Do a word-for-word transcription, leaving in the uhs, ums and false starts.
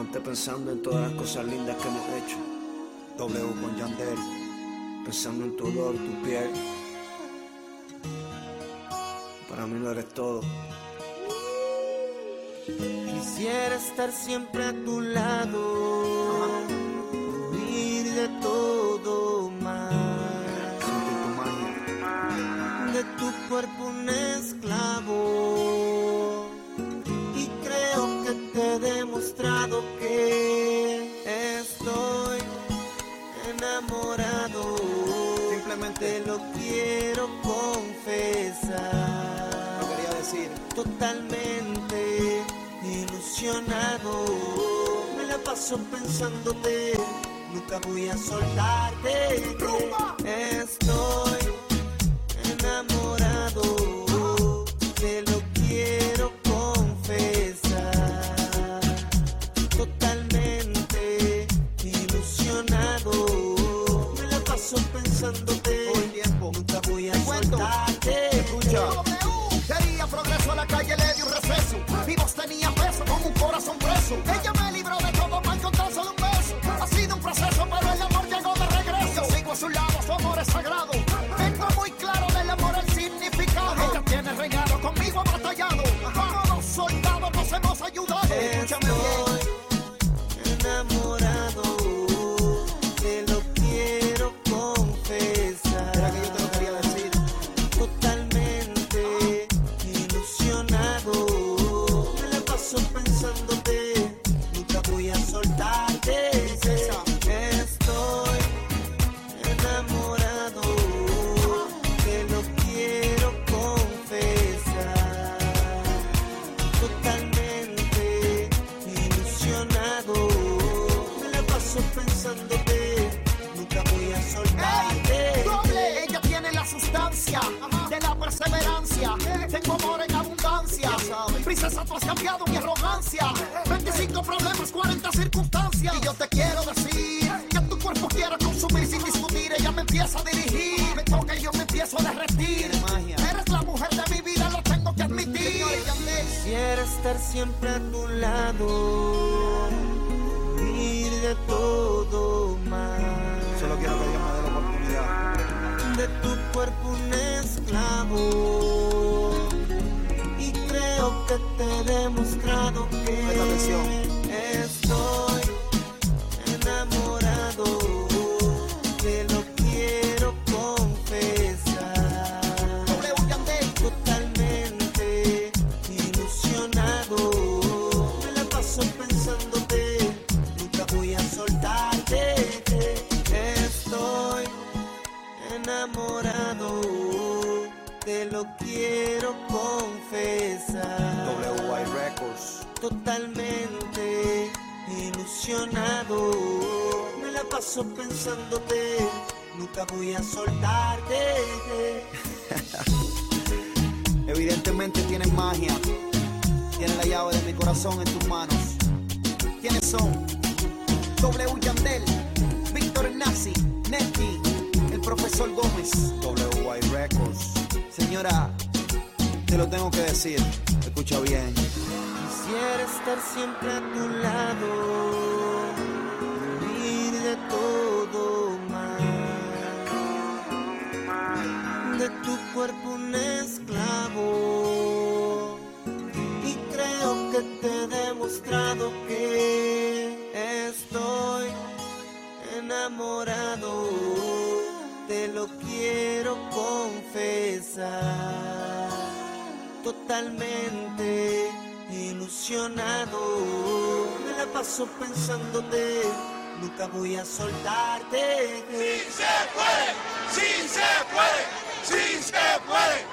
Constantemente pensando en todas las cosas lindas que hemos hecho. W con Yandel, pensando en tu olor, tu piel. Para mí no eres todo. Quisiera estar siempre a tu lado, huir de todo mal, Sentir tu magia, de tu cuerpo un esclavo. Y creo que te he demostrado que estoy enamorado. simplemente Te lo quiero confesar. lo quería decir. Totalmente ilusionado, me la paso pensándote, nunca voy a soltarte. Estoy enamorado, te lo quiero confesar. Totalmente ilusionado, me la paso pensándote, Todo el tiempo. nunca voy a Te cuento. soltarte. Escucha. Quería progreso, a la calle le di un receso. Mi voz tenía peso, con un corazón preso. Ella me libró de todo mal con tan solo un beso. Ha sido un proceso, pero el amor llegó de regreso. Yo sigo a su lado, su amor es sagrado. Tengo muy claro del amor el significado. Ella tiene regalo, conmigo ha batallado. Como dos soldados nos hemos ayudado. Escúchame bien. Estoy enamorado, te lo quiero confesar. Era que yo te lo quería decir. Totalmente ilusionado, me la paso pensándote, nunca voy a soltarte. Estoy enamorado, te lo quiero confesar. Totalmente ilusionado, me la paso pensándote, nunca voy a soltarte. Doble, ella tiene la sustancia de la perseverancia. Tengo amor en abundancia. Princesa, tú has cambiado mi arrogancia. veinticinco problemas, cuarenta circunstancias. Y yo te quiero decir que tu cuerpo quiero consumir sin discutir. Ella me empieza a dirigir, me toca y yo me empiezo a derretir. Magia. Eres la mujer de mi vida, lo tengo que admitir. Quisiera estar siempre a tu lado, huir de todo mal, Solo quiero que Dios me dé la oportunidad. de tu cuerpo un esclavo. Y creo que te he demostrado que Presta atención. estoy enamorado, te lo quiero confesar. W Yandel. Totalmente ilusionado, me la paso pensándote, nunca voy a soltarte. Estoy enamorado, te lo quiero confesar. W Y Records. Totalmente ilusionado, me la paso pensándote, nunca voy a soltarte. Evidentemente tienes magia. Tienes la llave de mi corazón en tus manos. ¿Quiénes son? W Yandel, Víctor Nazi, Neti, el profesor Gómez. W Y Records. Señora, te lo tengo que decir. Escucha bien. Quisiera estar siempre a tu lado, huir de todo mal, de tu cuerpo un esclavo. Y creo que te he demostrado que estoy enamorado, te lo quiero confesar. Totalmente ilusionado, me la paso pensándote, nunca voy a soltarte. ¡Sí se puede! ¡Sí se puede! ¡Sí se puede!